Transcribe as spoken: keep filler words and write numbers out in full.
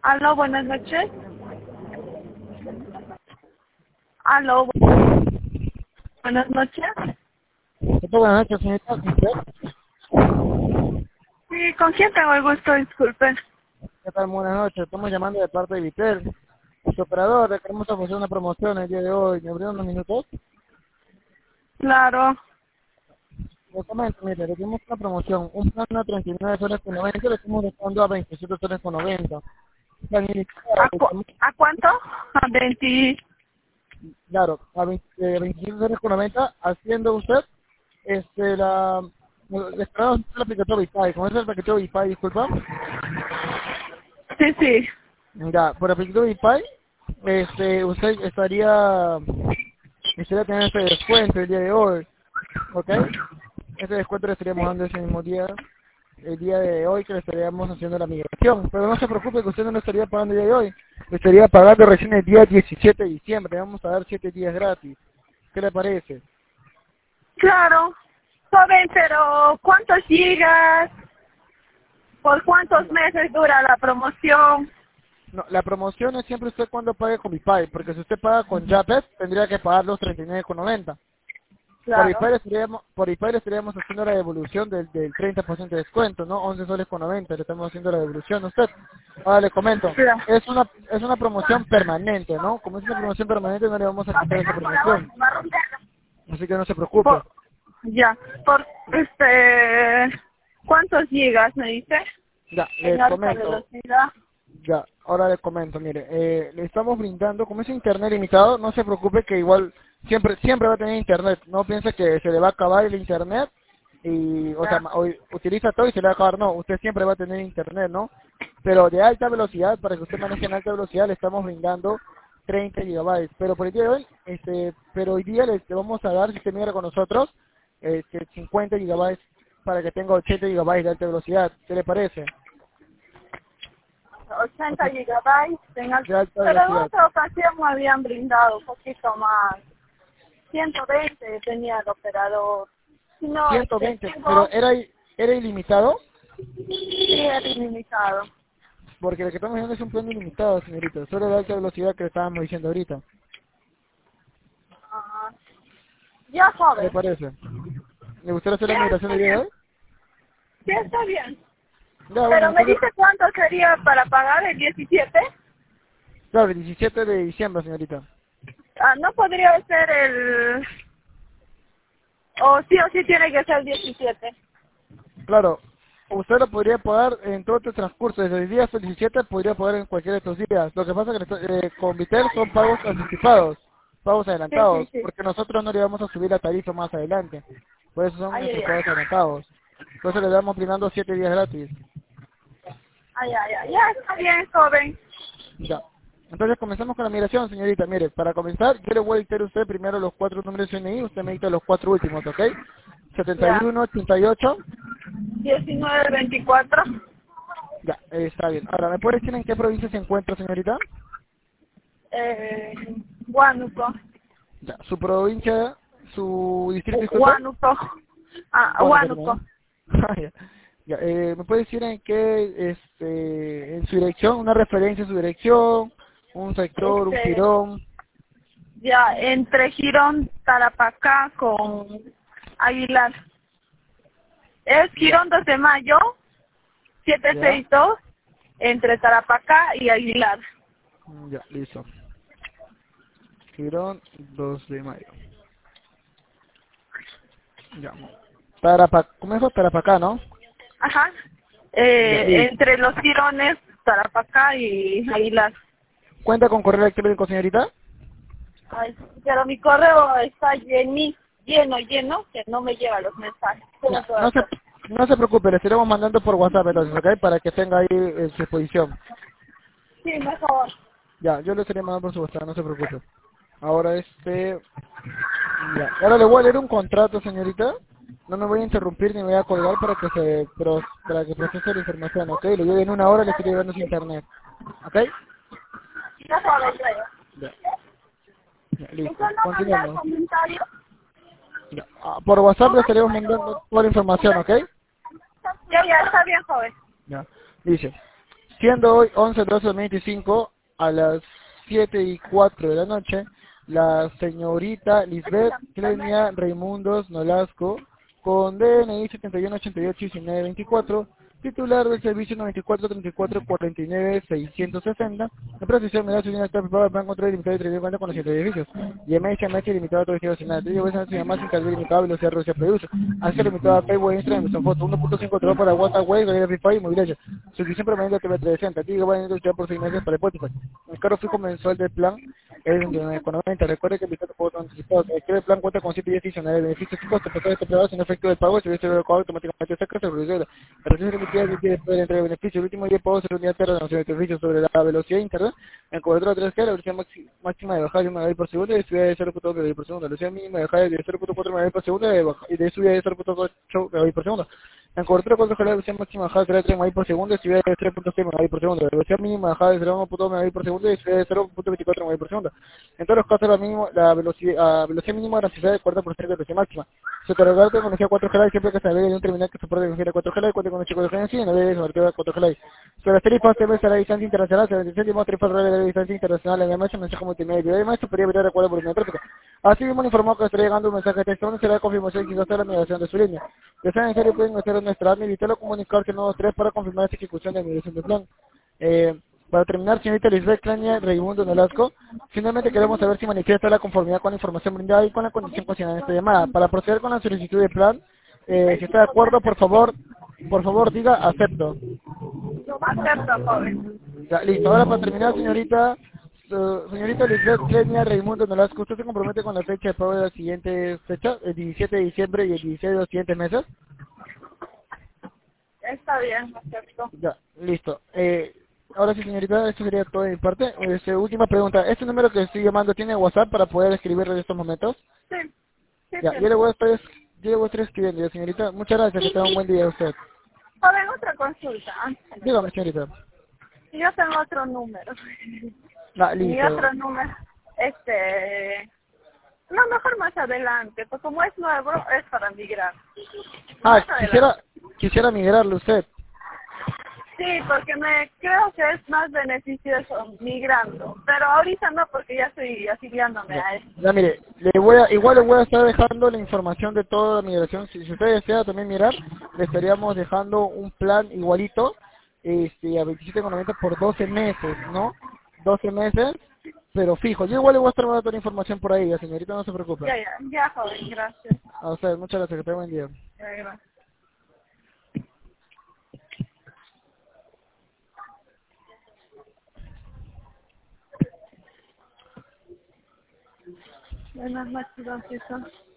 Aló, buenas noches. Aló, buenas noches. ¿Qué tal? Buenas noches, señorita. Sí, ¿con quién tengo el gusto? Disculpe. ¿Qué tal? Buenas noches. Estamos llamando de parte de Vitel, su operador. Le queremos ofrecer una promoción el día de hoy. ¿Me abrieron unos minutos? Claro. Les comento, mire, le dimos una promoción. Un plan a treinta y nueve soles con noventa, le estamos dejando a veintisiete soles con noventa. Plan ilimitado, ¿A, cu ¿A cuánto? A veinte. claro, a veinte, eh, veintisiete soles con noventa, haciendo usted, este, la... Le esperamos el paquete Wi-Fi. ¿Cómo es el paquete Wi-Fi, disculpa? Sí, sí. Ya, por el paquete Wi-Fi, este, usted estaría... Quisiera tener ese descuento el día de hoy, ¿ok? Ese descuento le estaríamos dando ese mismo día, el día de hoy que le estaríamos haciendo la migración. Pero no se preocupe que usted no lo estaría pagando el día de hoy, lo estaría pagando recién el día diecisiete de diciembre, le vamos a dar siete días gratis. ¿Qué le parece? Claro. Joven, pero ¿cuántos gigas? ¿Por cuántos meses dura la promoción? No, la promoción es siempre usted cuando pague con Bipay, porque si usted paga con Yapet, tendría que pagar los treinta y nueve con noventa. Por Claro. IPAI le estaríamos, por IPAI le estaríamos haciendo la devolución del, del treinta por ciento de descuento, ¿no? once soles con noventa, le estamos haciendo la devolución a usted. Ahora le comento, Claro. es una es una promoción permanente, ¿no? Como es una promoción permanente no le vamos a quitar esa promoción, así que no se preocupe. Por, ya. Por, este... ¿Cuántos gigas me dice? Ya, le En alta comento, velocidad. ya, ahora le comento, mire, eh, le estamos brindando, como es internet limitado, no se preocupe que igual siempre siempre va a tener internet, no piense que se le va a acabar el internet y, o sea, Ya. ma- o- utiliza todo y se le va a acabar, no, usted siempre va a tener internet, ¿no? Pero de alta velocidad, para que usted maneje en alta velocidad, le estamos brindando treinta gigabytes, pero por el día de hoy, este, pero hoy día le, le vamos a dar, si usted mira con nosotros, este, cincuenta gigabytes para que tenga ochenta gigabytes de alta velocidad, ¿qué le parece? ochenta gigabytes en al- De alta pero en velocidad. otra ocasión me habían brindado un poquito más, ciento veinte tenía el operador. Si no, ciento este, veinte, pero tengo, era era ilimitado, sí, el ilimitado. porque lo que estamos viendo es un plan ilimitado, señorita, solo de alta velocidad que le estábamos diciendo ahorita. Ajá. Ya, ¿Qué le joven. parece? ¿Le gustaría hacer Sí, la migración está del día de bien. hoy? Sí, está bien. Ya, bueno, Pero me entonces, dice cuánto sería para pagar el diecisiete. claro, el diecisiete de diciembre, señorita. Ah, no podría ser el... O sí o sí tiene que ser el diecisiete. Claro, usted lo podría pagar en todo este transcurso, desde el día hasta el diecisiete podría pagar en cualquiera de estos días. Lo que pasa es que eh, con Vitel son pagos anticipados, pagos Sí, sí, adelantados, sí. porque nosotros no le vamos a subir la tarifa más adelante. Por eso son Ay, ay, nuestros ay. pagos adelantados. Por eso le damos brindando siete días gratis. Ay, ay, ay. Ya, está bien, joven. Ya. Entonces comenzamos con la migración, señorita. Mire, para comenzar, yo le voy a dictar a usted primero los cuatro números de C N I, usted me dicta los cuatro últimos, ¿ok? setenta y Ya. uno, ochenta y ocho. diecinueve veinticuatro. Ya, eh, está bien. Ahora, ¿me puede decir en qué provincia se encuentra, señorita? Eh, Huánuco. Ya, su provincia, su distrito, Hu- disculpe. Huánuco. Ah, Huánuco Huánuco. también. Ah, ya. Ya, eh, ¿me puede decir en qué, este, en su dirección, una referencia a su dirección, un sector, un Este, jirón? ya, entre Girón, Tarapacá con Aguilar. Es Ya, Girón dos de mayo, setecientos sesenta ya, y dos, entre Tarapacá y Aguilar. ya, listo. Girón, dos de mayo. Ya. Tarapa, ¿cómo es? Tarapacá, ¿no? Ajá. Ya, Eh, listo. entre los Girones, Tarapacá y Aguilar. ¿Cuenta con correo electrónico, señorita? Ay, pero mi correo está lleni, lleno, lleno, que no me llegan los mensajes. ¿Cómo Ya, puedo no se, hacer? no se preocupe, le estaremos mandando por WhatsApp entonces, ¿ok? Para que tenga ahí en su exposición. Sí, mejor. Ya, yo le estaré mandando por su WhatsApp, no se preocupe. Ahora este... Ya, ahora le voy a leer un contrato, señorita. No me voy a interrumpir ni me voy a colgar para que se pro- para que procese la información, ¿ok? Le llegue en una hora, le estoy llevando su internet. ¿Ok? Mejor, ya. Ya, ya, ¿Usted listo. no manda Continuamos. comentarios? Ya, ah, por WhatsApp le estaremos mandando toda la información, ¿ok? Ya, ya, está bien, joven. Ya. Dice, siendo hoy once doce veinticinco a las siete y cuatro de la noche, la señorita Lisbeth Clenia Raimundos Nolasco, con D N I setenta y uno ochenta y ocho diecinueve veinticuatro, titular del servicio noventa y cuatro treinta y cuatro cuarenta y nueve seiscientos sesenta, en precisión me da su línea de para plan control limitado y treinta y cuenta con los siete edificios, y M H M H limitado a todo destino nacional, digo veces se llama sin carga limitada velocidad Rusia produce, hace limitado a Facebook, Instagram, son fotos, uno punto cinco control para WhatsApp, Wave, Galería Free Fire y movilidad, suscripción permanente a T V trescientos sesenta, digo va a introducir por seis meses para Spotify, el carro fijo mensual del plan es veintinueve con noventa, recuerde que el visado por anticipado, el plan cuenta con siete días adicionales de beneficios y costos, pero este privado sin efecto del pago, el servicio de pago automáticamente se crece, se la reducción remitida de después de entrega de beneficios, el último día de pago se reunirá de renovación de servicios sobre la velocidad de internet, en cobertura tres G, la velocidad maxi- máxima de bajada de un megabit por segundo y de subida de cero punto dos megabit por segundo, la velocidad mínima de bajada de cero punto cuatro megabit por segundo y de, baja- y de subida de cero punto ocho megabit por segundo. En cobertura cuatro G la velocidad máxima de bajada será de tres megabit por segundo y subida de tres punto seis megabit por segundo, la velocidad mínima de bajada será uno punto dos megabit por segundo y subida de cero punto veinticuatro megabit por segundo. En todos los casos la, mínimo, la velocidad, la velocidad mínima garantizada de cuarenta por ciento de velocidad máxima. Se cargará tecnología cuatro G siempre que se navegue en un terminal que soporte tecnología cuatro G cuenta con un chico de cuatro G en sí y navegue sobre cuatro G. Sobre las tarifas T V será distancia internacional, se veintiséis y más tarifas reales de distancia internacional en el mensaje, mensaje multimedia y más superior a recuerdo por línea tráfico. Así mismo le informó que estará llegando un mensaje de texto donde será confirmación y quizás la migración de su línea. De ser necesario pueden hacer nuestra admin y lo comunicarse en nuevos tres para confirmar esta ejecución de migración de plan. Eh, para terminar, señorita Lisbeth Clania Raimundo Nolasco, finalmente queremos saber si manifiesta la conformidad con la información brindada y con la condición considerada en esta llamada. Para proceder con la solicitud de plan, eh, si está de acuerdo, por favor, por favor diga acepto. Acepto, joven. Ya, listo. Ahora para terminar, señorita, su- señorita Lisbeth Clenia Raimundo Nolasco, ¿usted se compromete con la fecha de pago de la siguiente fecha, el diecisiete de diciembre y el dieciséis de los siguientes meses? Está bien, acepto. Ya, listo. Eh, ahora sí, señorita, esto sería todo de mi parte. Este, última pregunta. ¿Este número que estoy llamando tiene WhatsApp para poder escribirlo en estos momentos? Sí, sí, Ya, yo tiene. le voy a estar, yo le voy a estar escribiendo, ya, señorita. Muchas gracias, que tenga un buen día a usted. Joven, otra consulta. antes de Dígame, después. señorita. Yo tengo otro número. Ah, Mi listo. otro número, este... No, mejor más adelante, pues como es nuevo, es para migrar. Ah, Más adelante. quisiera, quisiera migrarle usted. Sí, porque me creo que es más beneficioso migrando. Pero ahorita no, porque ya estoy afiliándome Ya, a él. ya mire, le voy a, igual le voy a estar dejando la información de toda la migración. Si, si usted desea también mirar, le estaríamos dejando un plan igualito, este, a veintisiete con noventa por doce meses, ¿no? doce meses, pero fijo. Yo igual le voy a estar dando toda la información por ahí, ya, señorita, no se preocupe. Ya, ya, ya, joven, gracias. A usted, muchas gracias, que tenga buen día. Ya, gracias. Buenas noches, don César.